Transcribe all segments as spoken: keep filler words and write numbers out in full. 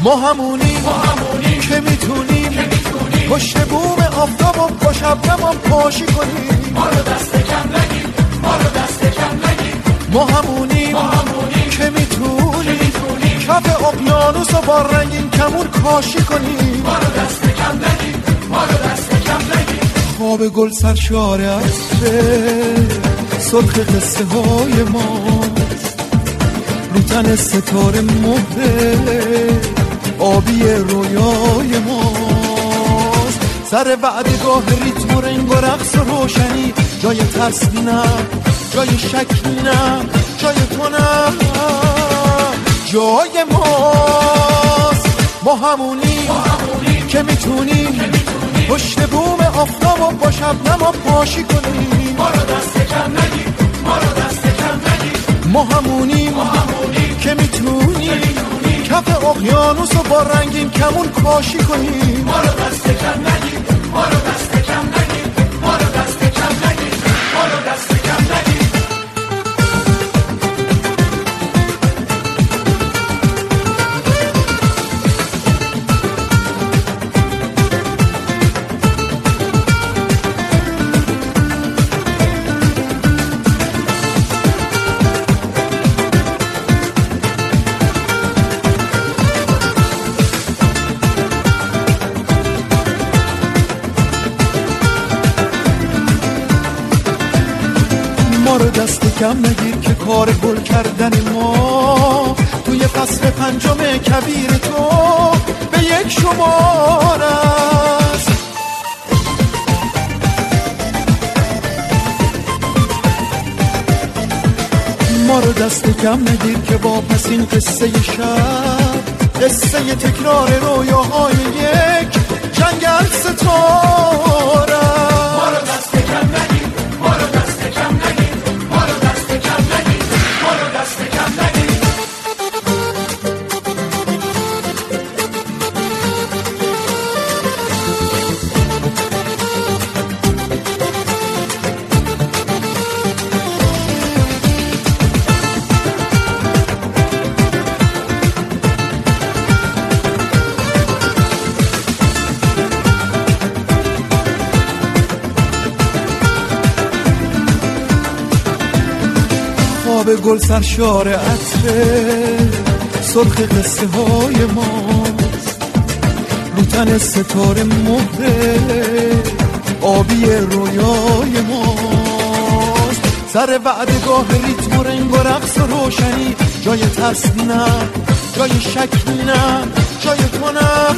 ما همونیم که میتونیم پشت بوم آفتاب و با شبنم هم پاشی کنیم. ما رو دست کم نگیر، ما رو دست کم نگیر. ما همونیم که میتونیم کف اقیانوس و با رنگین کمون کاشی کنیم. ما رو دست کم نگیر، ما رو دست کم نگیر. خواب گل سرشار عطره سرخ قصه های ماست، رو تن ستاره مهره آبی رویای ماست. سر وعدگاه ریتم و رنگ و رقص و روشنی، جای ترس نه، جای شک نه، جای تو نه، جای ماست. ما همونی که میتونیم پشت بوم آفتاب و با شبنم ها پاشی کنیم. ما رو دست کم نگیر، ما رو دست کم نگیر. ما همونیم که میتونیم کف اقیانوس و با رنگین کمون کاشی کنیم. ما رو دست کم نگیر، ما رو دست کم نگیر. ما رو دست کم نگیر، ما رو دست کم نگیر. ما رو دست کم نگیر که کار گل کردن ما توی فصل پنجم کبیر تو به یک شمار است. ما رو دست کم نگیر که با پس این قصه شب، قصه تکرار رویاهای یک جنگل ستاره است. ما رو دست کم نگیر، ما رو دست کم نگیر. ما رو دست کم نگیر، ما رو دست کم نگیر. خواب گل سرشار عطره سرخ قصه های ماست، رو تن ستاره مهره آبی رویای ماست. سر وعدگاه ریتم و رنگ و رقص و روشنی، جای ترس نه، جای شک نه، جای تو نه،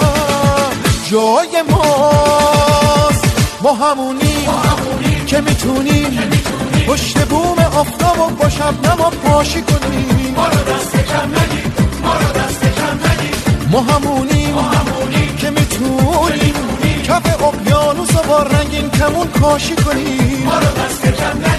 جای ماست. ما همونی که میتونیم پشت بوم آفتاب و با شبنم ها پاشی کنیم. ما رو دست کم نگیر، ما رو دست کم نگیر. ما همونیم که میتونیم کف اقیانوس و با رنگین کمون کاشی کنیم. ما رو دست کم نگیر.